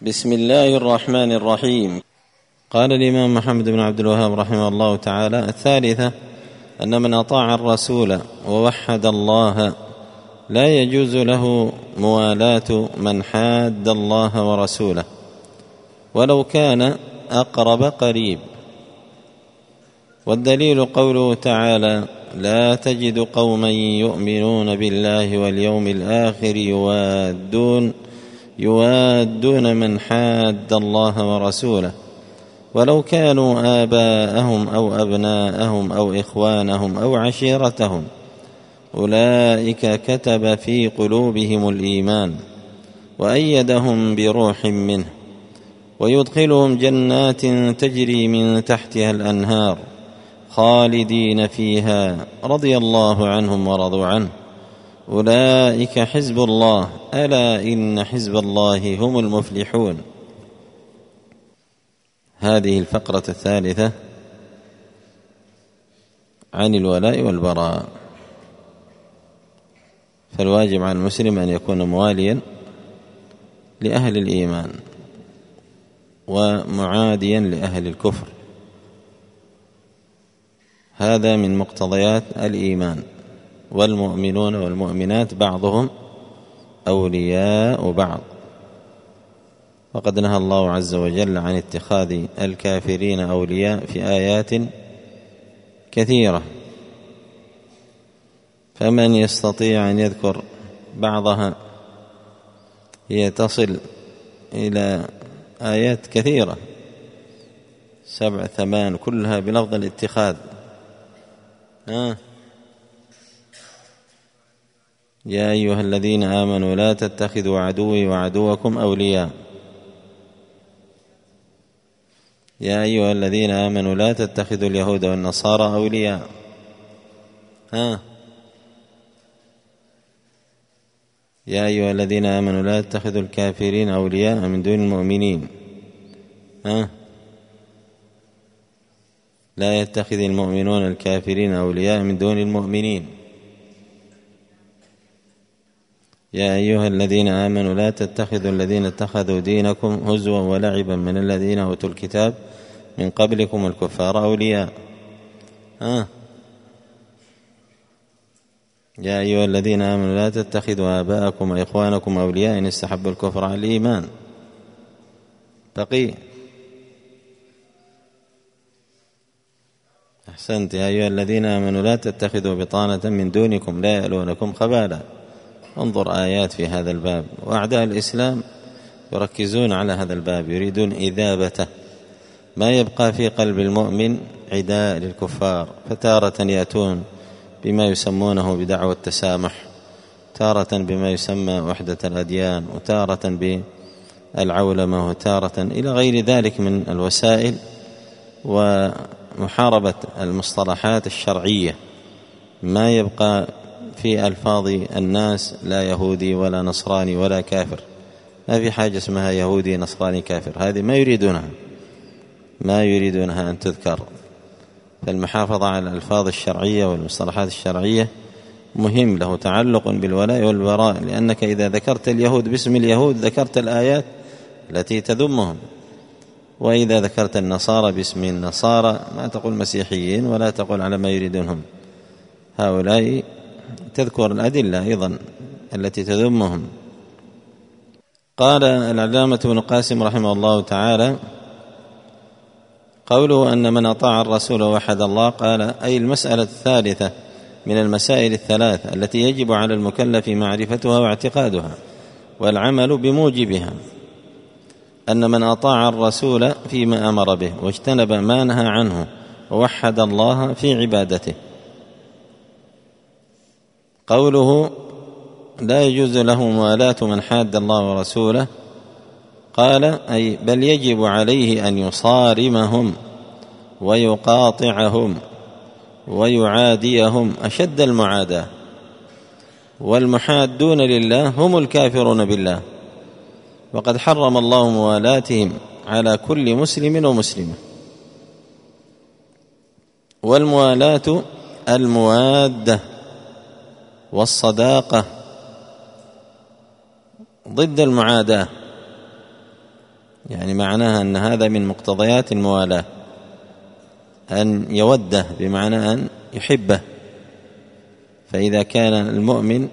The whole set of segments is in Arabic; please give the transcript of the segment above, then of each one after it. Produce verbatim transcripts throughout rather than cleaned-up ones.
بسم الله الرحمن الرحيم. قال الإمام محمد بن عبد الوهاب رحمه الله تعالى: الثالثة أن من أطاع الرسول ووحد الله لا يجوز له موالاة من حاد الله ورسوله ولو كان أقرب قريب. والدليل قوله تعالى: لا تجد قوما يؤمنون بالله واليوم الآخر يوادون يوادون من حاد الله ورسوله ولو كانوا آباءهم أو أبناءهم أو إخوانهم أو عشيرتهم أولئك كتب في قلوبهم الإيمان وأيدهم بروح منه ويدخلهم جنات تجري من تحتها الأنهار خالدين فيها رضي الله عنهم ورضوا عنه أولئك حزب الله ألا إن حزب الله هم المفلحون. هذه الفقرة الثالثة عن الولاء والبراء. فالواجب على المسلم أن يكون مواليا لأهل الإيمان ومعاديا لأهل الكفر، هذا من مقتضيات الإيمان. والمؤمنون والمؤمنات بعضهم أولياء بعض، وقد نهى الله عز وجل عن اتخاذ الكافرين أولياء في آيات كثيرة، فمن يستطيع أن يذكر بعضها هي تصل إلى آيات كثيرة سبع ثمان كلها بلفظ الاتخاذ. آه. يا أيها الذين آمنوا لا تتخذوا عدوي وعدوكم أولياء. يا أيها الذين آمنوا لا تتخذوا اليهود والنصارى أولياء. ها. يا أيها الذين آمنوا لا تتخذوا الكافرين أولياء من دون المؤمنين. ها. لا يتخذ المؤمنون الكافرين أولياء من دون المؤمنين. يا أيها الذين آمنوا لا تتخذوا الذين اتخذوا دينكم هزوا ولعبا من الذين أوتوا الكتاب من قبلكم الكفار أولياء. آه. يا أيها الذين آمنوا لا تتخذوا آباءكم وإخوانكم أولياء إن استحبوا الكفر على الإيمان. بقي. أحسنت. يا أيها الذين آمنوا لا تتخذوا بطانة من دونكم لا يألونكم خبالا. انظر آيات في هذا الباب، وأعداء الإسلام يركزون على هذا الباب، يريدون إذابته، ما يبقى في قلب المؤمن عداء للكفار. فتارة يأتون بما يسمونه بدعوى التسامح، تارة بما يسمى وحدة الأديان، وتارة بالعولمة، وتارة إلى غير ذلك من الوسائل ومحاربة المصطلحات الشرعية. ما يبقى في ألفاظ الناس لا يهودي ولا نصراني ولا كافر، ما في حاجة اسمها يهودي نصراني كافر، هذه ما يريدونها ما يريدونها أن تذكر. فالمحافظة على الألفاظ الشرعية والمصطلحات الشرعية مهم، له تعلق بالولاء والبراء، لأنك إذا ذكرت اليهود باسم اليهود ذكرت الآيات التي تذمهم، وإذا ذكرت النصارى باسم النصارى ما تقول مسيحيين ولا تقول على ما يريدونهم هؤلاء، تذكر الأدلة أيضا التي تذمهم. قال العلامة ابن قاسم رحمه الله تعالى: قوله أن من أطاع الرسول ووحد الله، قال أي المسألة الثالثة من المسائل الثلاث التي يجب على المكلف معرفتها واعتقادها والعمل بموجبها، أن من أطاع الرسول فيما أمر به واجتنب ما نهى عنه ووحد الله في عبادته. قوله لا يجوز له موالاة من حاد الله ورسوله، قال أي بل يجب عليه أن يصارمهم ويقاطعهم ويعاديهم أشد المعاداة. والمحادون لله هم الكافرون بالله، وقد حرم الله موالاتهم على كل مسلم ومسلمة. والموالاة الموادة والصداقة ضد المعاداة، يعني معناها أن هذا من مقتضيات الموالاة، أن يوده بمعنى أن يحبه. فإذا كان المؤمن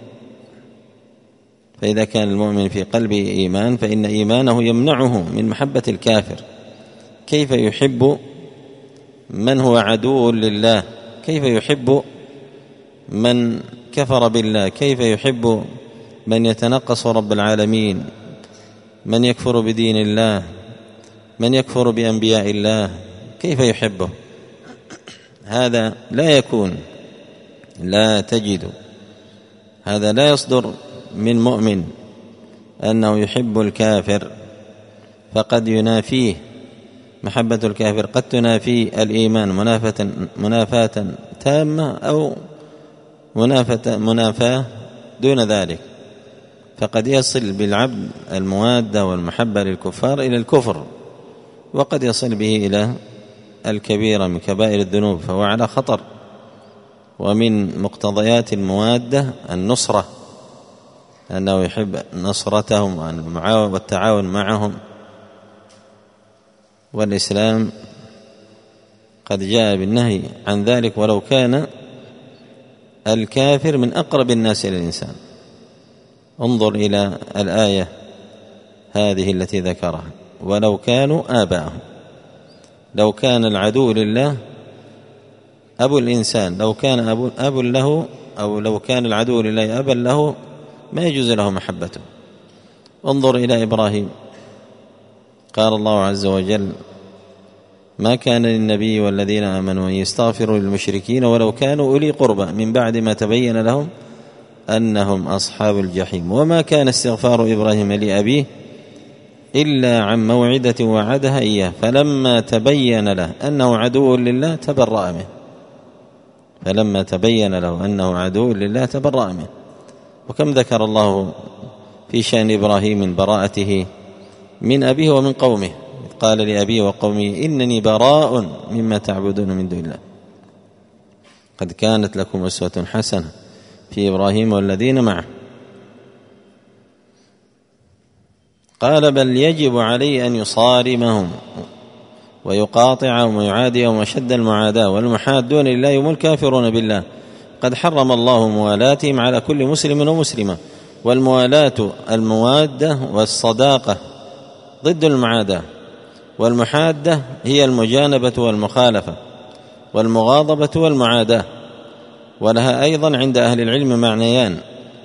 فإذا كان المؤمن في قلبه إيمان فإن إيمانه يمنعه من محبة الكافر. كيف يحب من هو عدو لله؟ كيف يحب من كفر بالله؟ كيف يحب من يتنقص رب العالمين، من يكفر بدين الله، من يكفر بأنبياء الله؟ كيف يحبه؟ هذا لا يكون، لا تجد، هذا لا يصدر من مؤمن أنه يحب الكافر، فقد ينافيه محبة الكافر، قد تنافي الإيمان منافاة منافاة تامة أو منافاة منافاة دون ذلك. فقد يصل بالعبد الموادة والمحبة للكفار إلى الكفر، وقد يصل به إلى الكبيرة من كبائر الذنوب، فهو على خطر. ومن مقتضيات الموادة النصرة، أنه يحب نصرتهم والتعاون معهم. والإسلام قد جاء بالنهي عن ذلك، ولو كان الكافر من أقرب الناس إلى الإنسان. انظر إلى الآية هذه التي ذكرها: ولو كانوا آباءهم. لو كان العدو لله أبو الإنسان، لو كان أبو, أبو له، أو لو كان العدو لله أبا له، ما يجوز له محبته. انظر إلى إبراهيم، قال الله عز وجل: ما كان للنبي والذين آمنوا أن يستغفروا للمشركين ولو كانوا أولي قربى من بعد ما تبين لهم أنهم أصحاب الجحيم. وما كان استغفار إبراهيم لأبيه إلا عن موعدة وعدها إياه فلما تبين له أنه عدو لله تبرأ منه. فلما تبين له أنه عدو لله تبرأ منه. وكم ذكر الله في شأن إبراهيم من براءته من أبيه ومن قومه، قال لأبيه وقومه إنني براء مما تعبدون من دون الله. قد كانت لكم أسوة حسنة في إبراهيم والذين معه. قال: بل يجب عليه أن يصارمهم ويقاطعهم ويعاديهم أشد المعاداة، والمحادون لله هم الكافرون بالله. قد حرم الله موالاتهم على كل مسلم ومسلمة. والموالاة الموادة والصداقة ضد المعاداة، والمحادة هي المجانبة والمخالفة، والمغاضبة والمعاداة. ولها أيضا عند أهل العلم معنيان: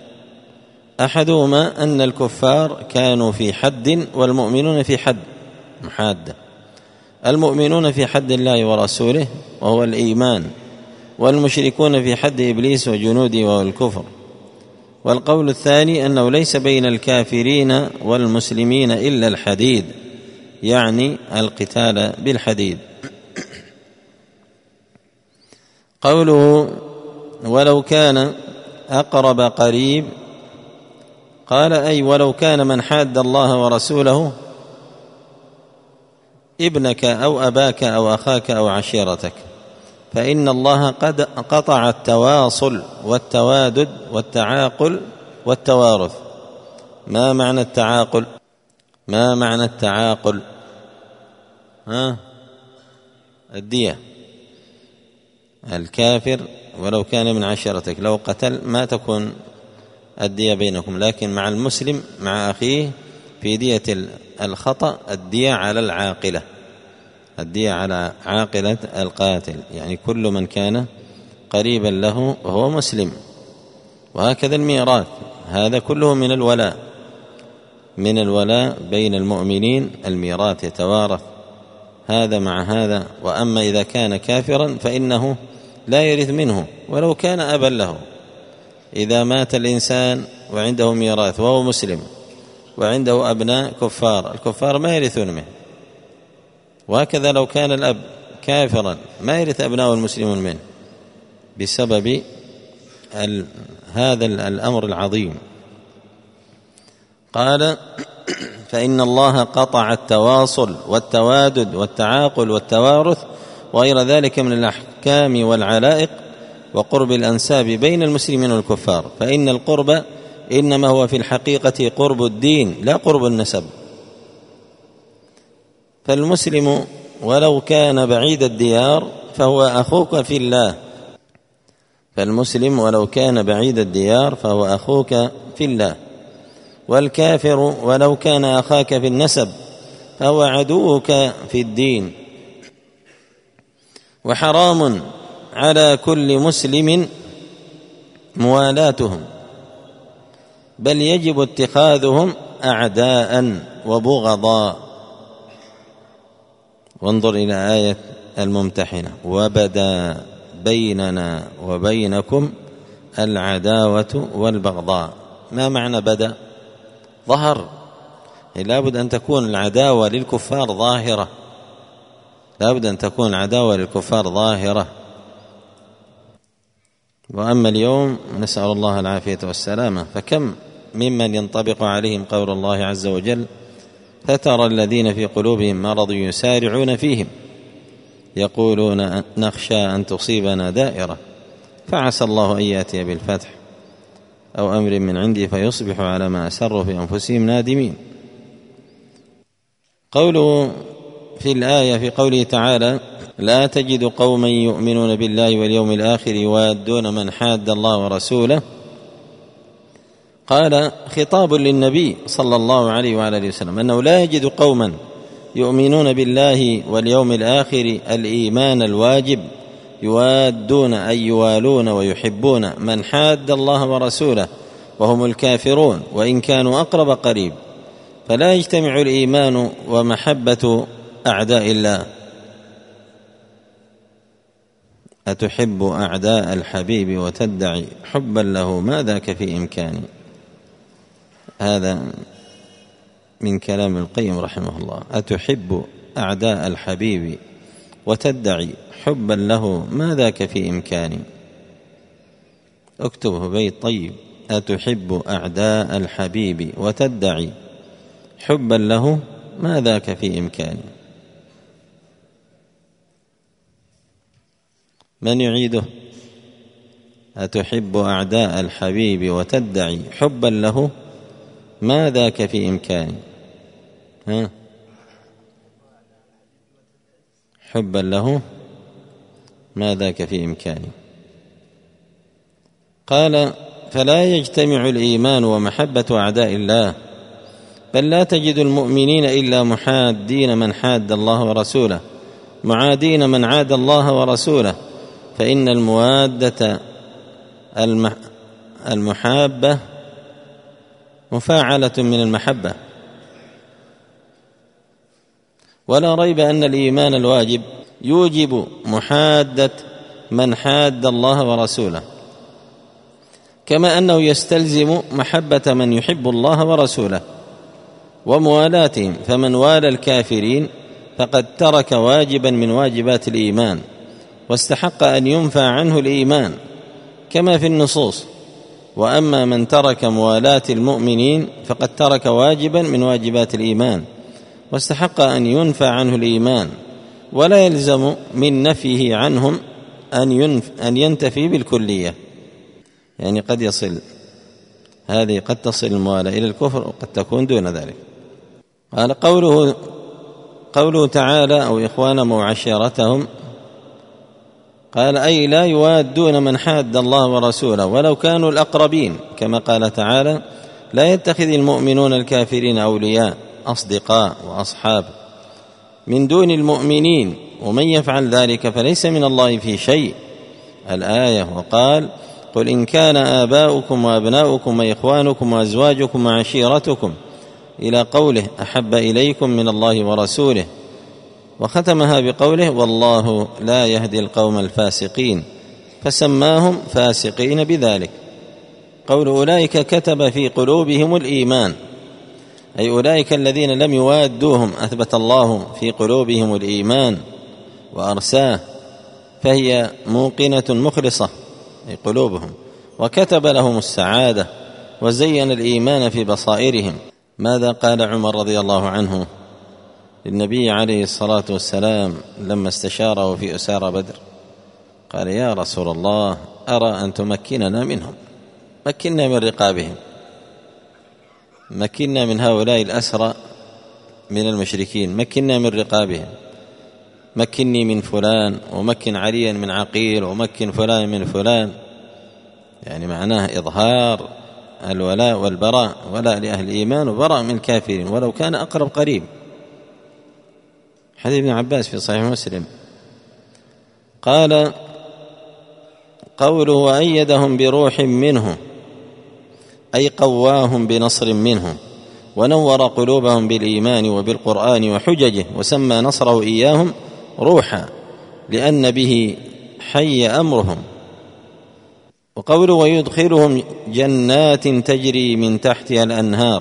أحدهما أن الكفار كانوا في حد والمؤمنون في حد، محادة. المؤمنون في حد الله ورسوله وهو الإيمان، والمشركون في حد إبليس وجنوده وهو الكفر. والقول الثاني أنه ليس بين الكافرين والمسلمين إلا الحديد، يعني القتال بالحديد. قوله ولو كان أقرب قريب، قال أي ولو كان من حاد الله ورسوله ابنك أو أباك أو أخاك أو عشيرتك، فإن الله قد قطع التواصل والتوادد والتعاقل والتوارث. ما معنى التعاقل؟ ما معنى التعاقل؟ ها؟ الدية. الكافر ولو كان من عشيرتك لو قتل ما تكون الدية بينكم، لكن مع المسلم مع أخيه في دية الخطأ الدية على العاقلة، الدية على عاقلة القاتل، يعني كل من كان قريبا له وهو مسلم. وهكذا الميراث، هذا كله من الولاء، من الولاء بين المؤمنين. الميراث يتوارث هذا مع هذا. وأما إذا كان كافرا فإنه لا يرث منه ولو كان أبا له. إذا مات الإنسان وعنده ميراث وهو مسلم وعنده أبناء كفار، الكفار ما يرثون منه. وهكذا لو كان الأب كافرا ما يرث أبناء المسلمون منه بسبب هذا الأمر العظيم. قال فإن الله قطع التواصل والتوادد والتعاقل والتوارث وغير ذلك من الأحكام والعلائق وقرب الأنساب بين المسلمين والكفار، فإن القرب إنما هو في الحقيقة قرب الدين لا قرب النسب. فالمسلم ولو كان بعيد الديار فهو أخوك في الله فالمسلم ولو كان بعيد الديار فهو أخوك في الله، والكافر ولو كان أخاك في النسب فهو عدوك في الدين. وحرام على كل مسلم موالاتهم، بل يجب اتخاذهم أعداء وبغضاء. وانظر إلى آية الممتحنة: وبدا بيننا وبينكم العداوة والبغضاء. ما معنى بدا؟ ظهر، لابد أن تكون العداوة للكفار ظاهرة، لابد أن تكون العداوة للكفار ظاهرة. وأما اليوم نسأل الله العافية والسلامة، فكم ممن ينطبق عليهم قول الله عز وجل: فترى الذين في قلوبهم مرض يسارعون فيهم يقولون نخشى أن تصيبنا دائرة فعسى الله أن يأتي بالفتح أو أمر من عندي فيصبحوا على ما أسروا في أنفسهم نادمين. قوله في الآية في قوله تعالى: لا تجد قوما يؤمنون بالله واليوم الآخر يوادون من حاد الله ورسوله، قال خطاب للنبي صلى الله عليه وعلى آله وسلم أنه لا يجد قوما يؤمنون بالله واليوم الآخر الإيمان الواجب يوادون أي يوالون ويحبون من حاد الله ورسوله وهم الكافرون وإن كانوا أقرب قريب، فلا يجتمع الإيمان ومحبة أعداء الله. أتحب أعداء الحبيب وتدعي حبا له ما ذاك في إمكاني. هذا من كلام القيم رحمه الله: أتحب أعداء الحبيب وتدعي حبا له ما ذاك في إمكاني. اكتبه بيت طيب: أتحب أعداء الحبيب وتدعي حبا له ما ذاك في إمكاني. من يعيده؟ أتحب أعداء الحبيب وتدعي حبا له ما ذاك في إمكاني. ها؟ حبا له ما ذاك في إمكاني. قال: فلا يجتمع الإيمان ومحبة أعداء الله، بل لا تجد المؤمنين إلا محادين من حاد الله ورسوله معادين من عاد الله ورسوله، فإن الموادة المحابة مفاعلة من المحبة. ولا ريب أن الإيمان الواجب يوجب محادة من حاد الله ورسوله، كما أنه يستلزم محبة من يحب الله ورسوله وموالاتهم، فمن والى الكافرين فقد ترك واجبا من واجبات الإيمان واستحق أن ينفى عنه الإيمان كما في النصوص. وأما من ترك موالاة المؤمنين فقد ترك واجبا من واجبات الإيمان واستحق أن ينفى عنه الإيمان، ولا يلزم من نفيه عنهم أن, ينف أن ينتفي بالكلية. يعني قد يصل هذه قد تصل الموالاة إلى الكفر وقد تكون دون ذلك. قال قوله, قوله تعالى: أو إخوانهم وعشيرتهم، قال: أي لا يوادون من حاد الله ورسوله ولو كانوا الأقربين، كما قال تعالى: لا يتخذ المؤمنون الكافرين أولياء أصدقاء وأصحاب من دون المؤمنين ومن يفعل ذلك فليس من الله في شيء. الآية. وقال: قل إن كان آباؤكم وأبناؤكم وإخوانكم وأزواجكم وعشيرتكم إلى قوله: أحب إليكم من الله ورسوله، وختمها بقوله: والله لا يهدي القوم الفاسقين، فسماهم فاسقين بذلك. قول أولئك كتب في قلوبهم الإيمان، أي أولئك الذين لم يوادوهم أثبت الله في قلوبهم الإيمان وأرساه، فهي موقنة مخلصة أي قلوبهم، وكتب لهم السعادة وزين الإيمان في بصائرهم. ماذا قال عمر رضي الله عنه للنبي عليه الصلاة والسلام لما استشاره في أسارى بدر؟ قال: يا رسول الله، أرى أن تمكننا منهم، مكننا من رقابهم، مكننا من هؤلاء الأسرى من المشركين: مكنا من رقابهم، مكني من فلان، ومكن عليا من عقيل، ومكن فلان من فلان. يعني معناه إظهار الولاء والبراء، ولاء لأهل الإيمان وبراء من الكافرين ولو كان أقرب قريب. حديث ابن عباس في صحيح مسلم قال: قوله وأيدهم بروح منه، أي قواهم بنصر منه، ونور قلوبهم بالإيمان وبالقرآن وحججه، وسمى نصره إياهم روحا لأن به حي أمرهم. وقوله ويدخلهم جنات تجري من تحتها الأنهار،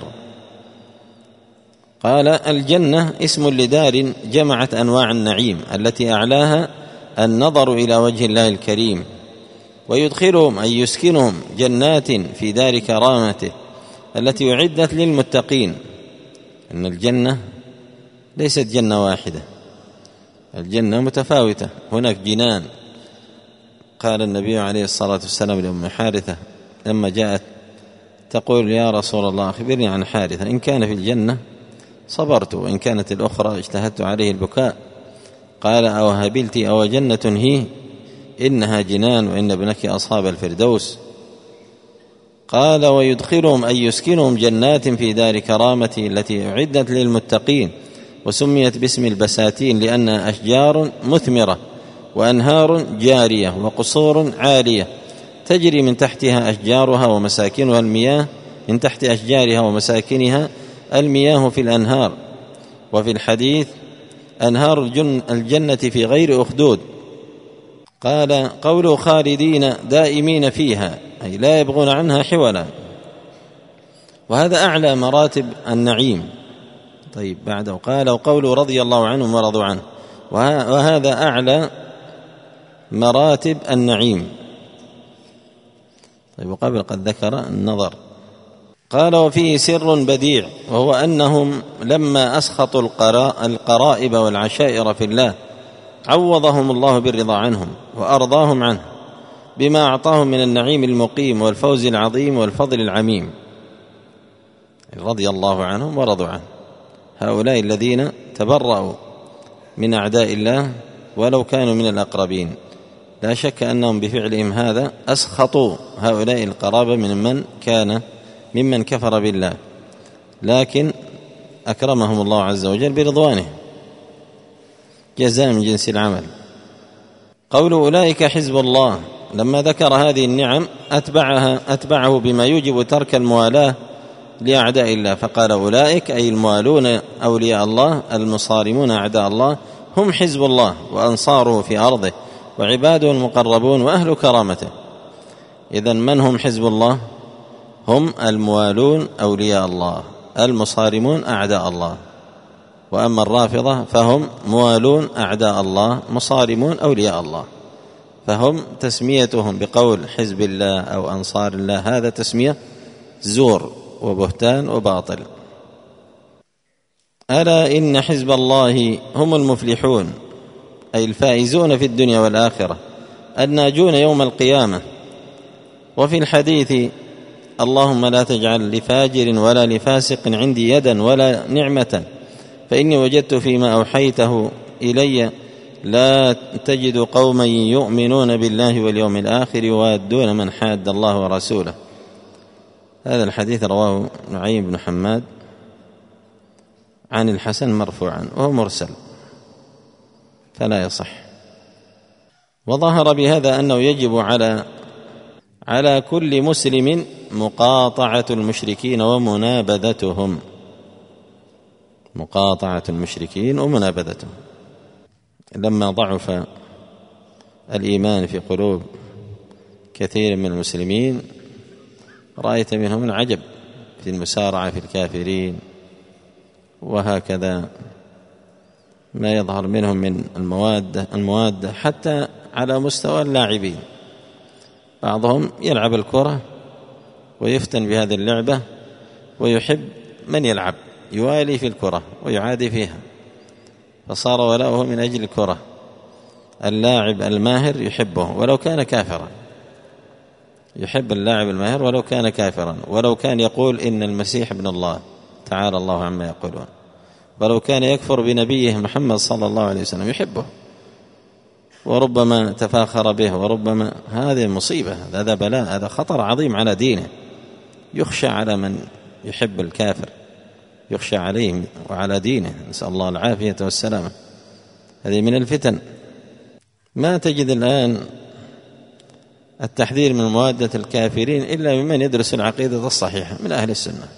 قال: الجنة اسم لدار جمعت أنواع النعيم التي أعلاها النظر إلى وجه الله الكريم. ويدخلهم أي يسكنهم جنات في دار كرامته التي أعدت للمتقين. إن الجنة ليست جنة واحدة، الجنة متفاوتة، هناك جنان. قال النبي عليه الصلاة والسلام لأم حارثة لما جاءت تقول: يا رسول الله أخبرني عن حارثة، إن كان في الجنة صبرت، وإن كانت الأخرى اجتهدت عليه البكاء. قال: أو هبلت أو جنة هي، إنها جنان وإن ابنك أصحاب الفردوس. قال: ويدخلهم أي يسكنهم جنات في دار كرامته التي أعدت للمتقين، وسميت باسم البساتين لأنها أشجار مثمرة وأنهار جارية وقصور عالية تجري من تحتها أشجارها ومساكنها المياه، من تحت أشجارها ومساكنها المياه في الأنهار. وفي الحديث: أنهار الجنة في غير أخدود. قال: قوله خالدين دائمين فيها، أي لا يبغون عنها حولا، وهذا أعلى مراتب النعيم. طيب بعده قال: وقوله رضي الله عنهم ورضوا عنه، وهذا أعلى مراتب النعيم. طيب وقبل قد ذكر النظر. قال: وفيه سر بديع، وهو أنهم لما أسخطوا القرائب والعشائر في الله عوضهم الله بالرضا عنهم وأرضاهم عنه بما أعطاهم من النعيم المقيم والفوز العظيم والفضل العميم. رضي الله عنهم ورضوا عنه، هؤلاء الذين تبرأوا من أعداء الله ولو كانوا من الأقربين، لا شك أنهم بفعلهم هذا أسخطوا هؤلاء القرابة من من كان ممن كفر بالله، لكن أكرمهم الله عز وجل برضوانه جزاء من جنس العمل. قول أولئك حزب الله، لما ذكر هذه النعم أتبعها أتبعه بما يوجب ترك الموالاة لأعداء الله، فقال: أولئك أي الموالون أولياء الله المصارمون أعداء الله هم حزب الله وأنصاره في أرضه وعباده المقربون وأهل كرامته. إذن من هم حزب الله؟ هم الموالون أولياء الله المصارمون أعداء الله. وأما الرافضة فهم موالون أعداء الله مصارمون أولياء الله، فهم تسميتهم بقول حزب الله أو أنصار الله هذا تسمية زور وبهتان وباطل. ألا إن حزب الله هم المفلحون، أي الفائزون في الدنيا والآخرة الناجون يوم القيامة. وفي الحديث: اللهم لا تجعل لفاجر ولا لفاسق عندي يدا ولا نعمة، فإني وجدت فيما أوحيته إلي لا تجد قوما يؤمنون بالله واليوم الآخر يوادون من حاد الله ورسوله. هذا الحديث رواه نعيم بن حماد عن الحسن مرفوعا، وهو مرسل فلا يصح. وظهر بهذا أنه يجب على على كل مسلم مقاطعة المشركين ومنابذتهم، مقاطعة المشركين ومنابذتهم. لما ضعف الإيمان في قلوب كثير من المسلمين رأيت منهم العجب في المسارعة في الكافرين، وهكذا ما يظهر منهم من الموادة الموادة حتى على مستوى اللاعبين. بعضهم يلعب الكرة ويفتن بهذه اللعبة ويحب من يلعب، يوالي في الكرة ويعادي فيها، فصار ولاؤه من أجل الكرة. اللاعب الماهر يحبه ولو كان كافرا، يحب اللاعب الماهر ولو كان كافرا، ولو كان يقول إن المسيح ابن الله تعالى الله عما يقولون، ولو كان يكفر بنبيه محمد صلى الله عليه وسلم يحبه، وربما تفاخر به، وربما هذه مصيبة، هذا بلاء، هذا خطر عظيم على دينه. يخشى على من يحب الكافر، يخشى عليه وعلى دينه، نسأل الله العافية والسلامة. هذه من الفتن. ما تجد الآن التحذير من موادة الكافرين إلا ممن يدرس العقيدة الصحيحة من أهل السنة.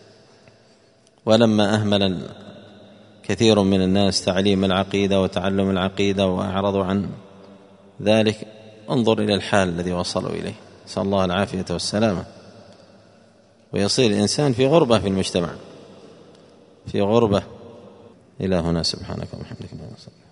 ولما أهمل كثير من الناس تعليم العقيدة وتعلم العقيدة وأعرضوا عن ذلك، انظر إلى الحال الذي وصلوا إليه، نسأل الله العافية والسلامة. ويصير الإنسان في غربة في المجتمع، في غربة. إلى هنا، سبحانك وبحمدك.